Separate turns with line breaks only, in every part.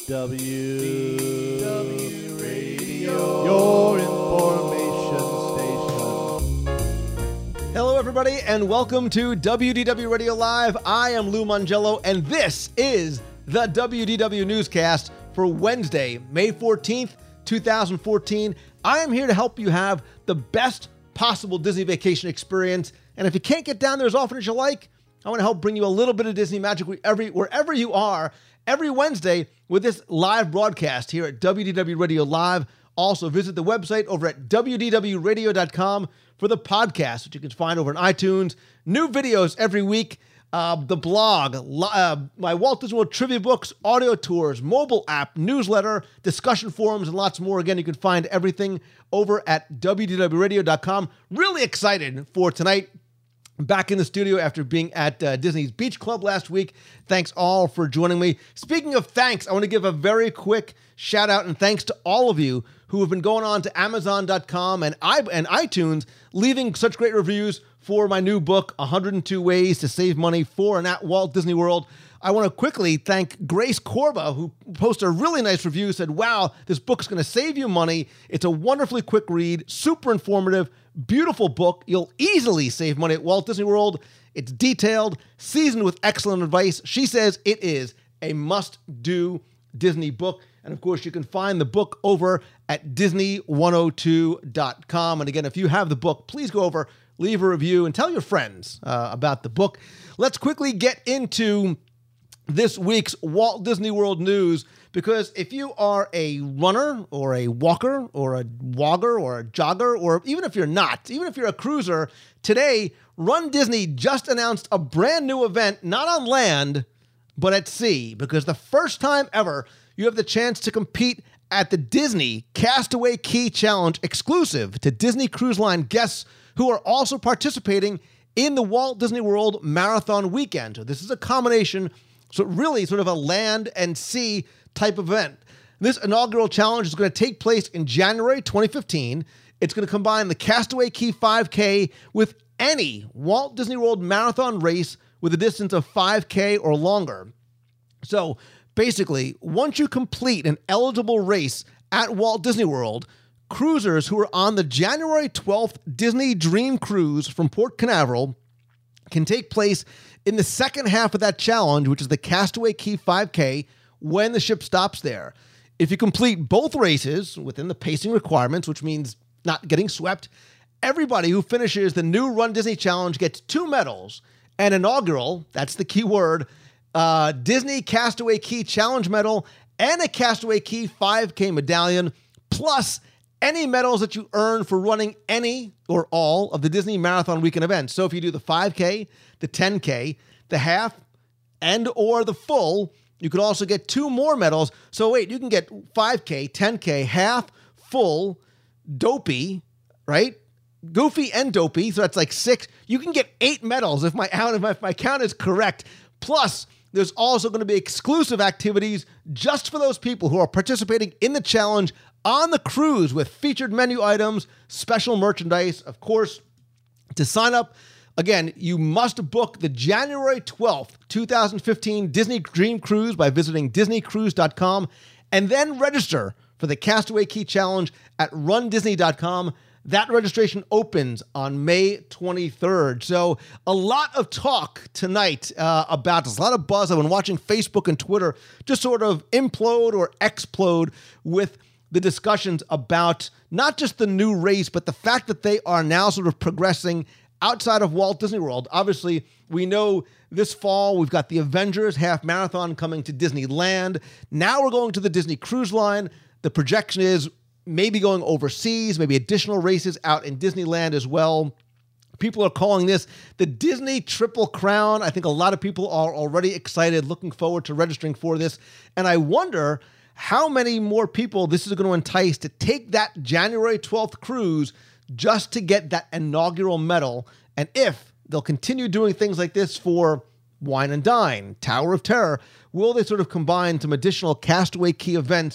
DW Radio, your information station.
Hello, everybody, and welcome to WDW Radio Live. I am Lou Mongello, and this is the WDW Newscast for Wednesday, May 14th, 2014. I am here to help you have the best possible Disney vacation experience, and if you can't get down there as often as you like, I want to help bring you a little bit of Disney magic wherever you are every Wednesday with this live broadcast here at WDW Radio Live. Also, visit the website over at WDWRadio.com for the podcast, which you can find over on iTunes. New videos every week. The blog, my Walt Disney World trivia books, audio tours, mobile app, newsletter, discussion forums, and lots more. Again, you can find everything over at WDWRadio.com. Really excited for tonight. Back in the studio after being at Disney's Beach Club last week. Thanks all for joining me. Speaking of thanks, I want to give a very quick shout out and thanks to all of you who have been going on to Amazon.com and iTunes, leaving such great reviews for my new book, 102 Ways to Save Money for and at Walt Disney World. I want to quickly thank Grace Corba, who posted a really nice review, said, wow, this book's going to save you money. It's a wonderfully quick read, super informative, beautiful book. You'll easily save money at Walt Disney World. It's detailed, seasoned with excellent advice. She says it is a must-do Disney book. And of course, you can find the book over at Disney102.com. And again, if you have the book, please go over, leave a review, and tell your friends about the book. Let's quickly get into this week's Walt Disney World news, because if you are a runner or a walker or a wogger or a jogger, or even if you're not, even if you're a cruiser, today, Run Disney just announced a brand new event, not on land, but at sea, because the first time ever, you have the chance to compete at the Disney Castaway Cay Challenge exclusive to Disney Cruise Line guests who are also participating in the Walt Disney World Marathon Weekend. So this is a combination, so really sort of a land and sea type event. This inaugural challenge is going to take place in January 2015. It's going to combine the Castaway Cay 5K with any Walt Disney World Marathon race with a distance of 5K or longer. So basically, once you complete an eligible race at Walt Disney World, cruisers who are on the January 12th Disney Dream Cruise from Port Canaveral can take place in the second half of that challenge, which is the Castaway Cay 5K, when the ship stops there. If you complete both races within the pacing requirements, which means not getting swept, everybody who finishes the new Run Disney Challenge gets 2 medals, an inaugural, that's the key word, Disney Castaway Cay Challenge medal, and a Castaway Cay 5K medallion, plus any medals that you earn for running any or all of the Disney Marathon Weekend events. So if you do the 5K, the 10K, the half, and or the full, you could also get 2 more medals. So wait, you can get 5K, 10K, half, full, dopey, right? Goofy and dopey, so that's like 6. You can get 8 medals if my count is correct. Plus, there's also going to be exclusive activities just for those people who are participating in the challenge on the cruise with featured menu items, special merchandise. Of course, to sign up, again, you must book the January 12th, 2015 Disney Dream Cruise by visiting DisneyCruise.com and then register for the Castaway Cay Challenge at RunDisney.com. That registration opens on May 23rd. So a lot of talk tonight about this, a lot of buzz. I've been watching Facebook and Twitter just sort of implode or explode with the discussions about not just the new race, but the fact that they are now sort of progressing outside of Walt Disney World. Obviously, we know this fall we've got the Avengers Half Marathon coming to Disneyland. Now we're going to the Disney Cruise Line. The projection is maybe going overseas, maybe additional races out in Disneyland as well. People are calling this the Disney Triple Crown. I think a lot of people are already excited, looking forward to registering for this. And I wonder how many more people this is going to entice to take that January 12th cruise just to get that inaugural medal. And if they'll continue doing things like this for Wine and Dine, Tower of Terror, will they sort of combine some additional Castaway Cay events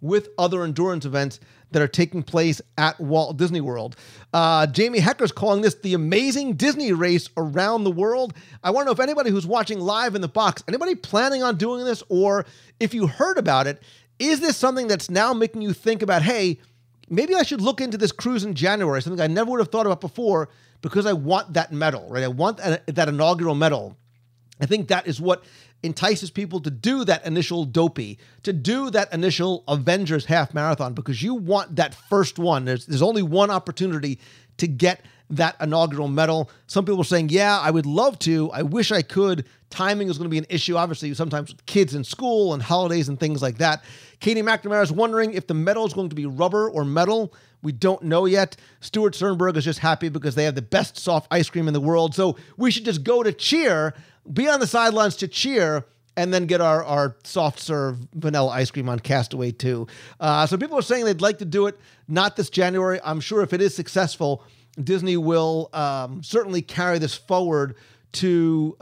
with other endurance events that are taking place at Walt Disney World. Jamie Hecker's calling this the amazing Disney race around the world. I want to know if anybody who's watching live in the box, anybody planning on doing this, or if you heard about it, is this something that's now making you think about, hey, maybe I should look into this cruise in January, something I never would have thought about before because I want that medal, right? I want that inaugural medal. I think that is what entices people to do that initial Dopey, to do that initial Avengers half marathon, because you want that first one. There's only one opportunity to get that inaugural medal. Some people are saying, yeah, I would love to. I wish I could. Timing is going to be an issue, obviously, sometimes with kids in school and holidays and things like that. Katie McNamara is wondering if the medal is going to be rubber or metal. We don't know yet. Stuart Sternberg is just happy because they have the best soft ice cream in the world. So we should just go to cheer, be on the sidelines to cheer, and then get our soft serve vanilla ice cream on Castaway too. So people are saying they'd like to do it, not this January. I'm sure if it is successful, Disney will certainly carry this forward to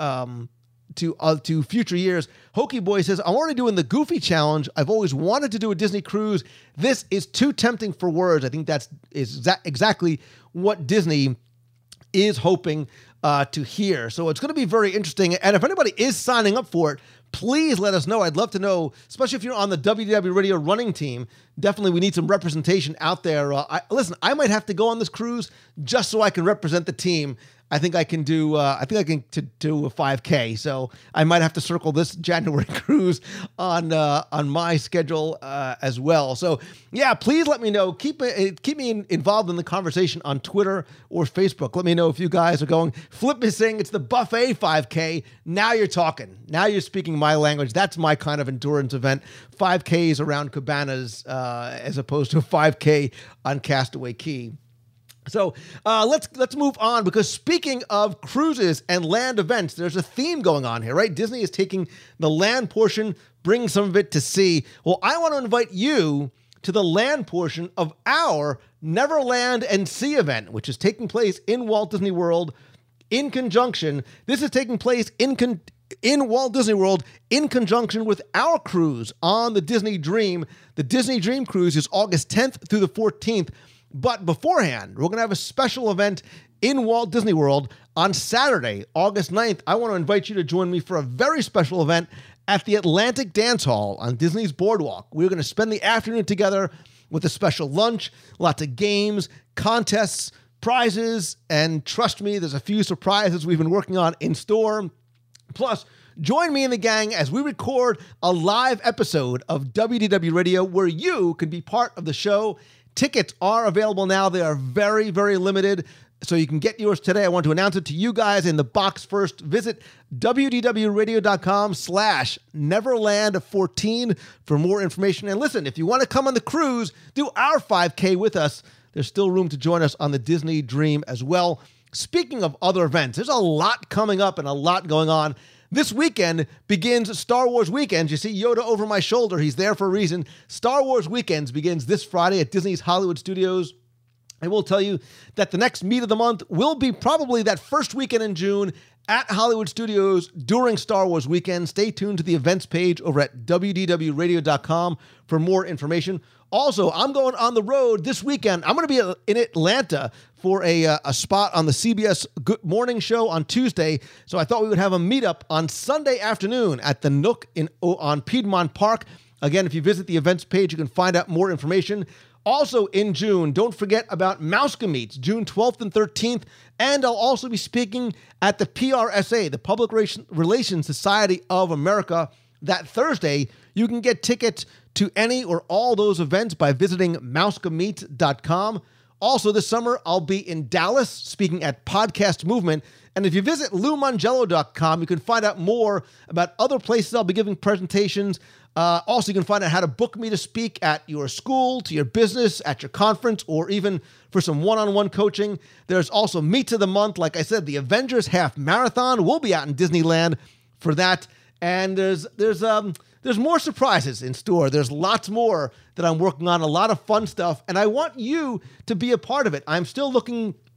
future years. Hokey Boy says, I'm already doing the Goofy Challenge. I've always wanted to do a Disney cruise. This is too tempting for words. I think that's exactly what Disney is hoping to hear. So it's going to be very interesting. And if anybody is signing up for it, please let us know. I'd love to know, especially if you're on the WDW Radio running team. Definitely, we need some representation out there. Listen, I might have to go on this cruise just so I can represent the team. I think I can do. I think I can do a 5K. So I might have to circle this January cruise on my schedule as well. So yeah, please let me know. Keep me involved in the conversation on Twitter or Facebook. Let me know if you guys are going. Flip is saying it's the buffet 5K. Now you're talking. Now you're speaking my language. That's my kind of endurance event. 5Ks around cabanas as opposed to a 5K on Castaway Cay. So let's move on, because speaking of cruises and land events, there's a theme going on here, right? Disney is taking the land portion, bringing some of it to sea. Well, I want to invite you to the land portion of our Neverland and Sea event, which is taking place in Walt Disney World in conjunction. This is taking place in Walt Disney World in conjunction with our cruise on the Disney Dream. The Disney Dream cruise is August 10th through the 14th. But beforehand, we're going to have a special event in Walt Disney World on Saturday, August 9th. I want to invite you to join me for a very special event at the Atlantic Dance Hall on Disney's Boardwalk. We're going to spend the afternoon together with a special lunch, lots of games, contests, prizes, and trust me, there's a few surprises we've been working on in store. Plus, join me and the gang as we record a live episode of WDW Radio where you can be part of the show. Tickets are available now. They are very, very limited, so you can get yours today. I want to announce it to you guys in the box first. Visit wdwradio.com/Neverland14 for more information. And listen, if you want to come on the cruise, do our 5K with us. There's still room to join us on the Disney Dream as well. Speaking of other events, there's a lot coming up and a lot going on. This weekend begins Star Wars Weekends. You see Yoda over my shoulder. He's there for a reason. Star Wars Weekends begins this Friday at Disney's Hollywood Studios. I will tell you that the next meet of the month will be probably that first weekend in June at Hollywood Studios during Star Wars Weekend. Stay tuned to the events page over at wdwradio.com for more information. Also, I'm going on the road this weekend. I'm going to be in Atlanta for a spot on the CBS Good Morning Show on Tuesday. So I thought we would have a meetup on Sunday afternoon at the Nook on Piedmont Park. Again, if you visit the events page, you can find out more information. Also in June, don't forget about Mouska Meets, June 12th and 13th. And I'll also be speaking at the PRSA, the Public Relations Society of America, that Thursday. You can get tickets to any or all those events by visiting mouskameets.com. Also this summer, I'll be in Dallas speaking at Podcast Movement. And if you visit LouMangello.com, you can find out more about other places I'll be giving presentations. Also, you can find out how to book me to speak at your school, to your business, at your conference, or even for some one-on-one coaching. There's also Meets of the Month. Like I said, the Avengers Half Marathon will be out in Disneyland for that. And there's more surprises in store. There's lots more that I'm working on, a lot of fun stuff, and I want you to be a part of it. I'm still looking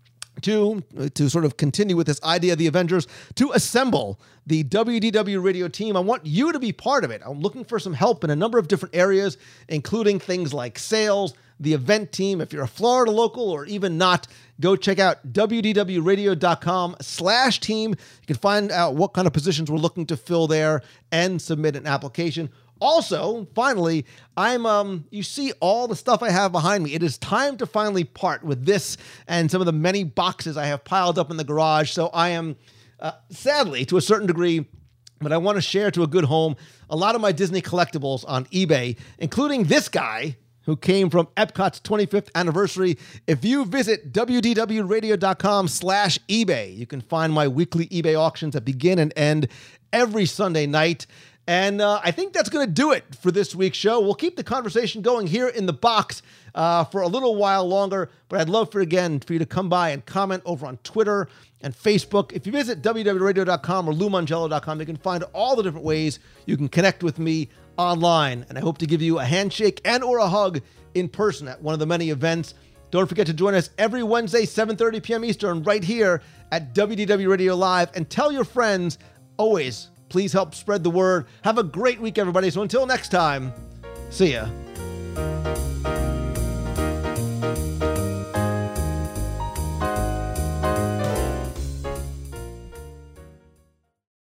to sort of continue with this idea of the Avengers, to assemble the WDW Radio team. I want you to be part of it. I'm looking for some help in a number of different areas, including things like sales, the event team. If you're a Florida local or even not, go check out wdwradio.com/team. You can find out what kind of positions we're looking to fill there and submit an application. Also, finally, you see all the stuff I have behind me. It is time to finally part with this and some of the many boxes I have piled up in the garage. So I am, sadly, to a certain degree, but I want to share to a good home a lot of my Disney collectibles on eBay, including this guy who came from Epcot's 25th anniversary. If you visit wdwradio.com/eBay, you can find my weekly eBay auctions that begin and end every Sunday night. And I think that's going to do it for this week's show. We'll keep the conversation going here in the box for a little while longer, but I'd love for you to come by and comment over on Twitter and Facebook. If you visit www.radio.com or LouMongello.com, you can find all the different ways you can connect with me online. And I hope to give you a handshake and or a hug in person at one of the many events. Don't forget to join us every Wednesday, 7:30 p.m. Eastern, right here at WDW Radio Live. And tell your friends, always, please help spread the word. Have a great week, everybody. So until next time, see ya.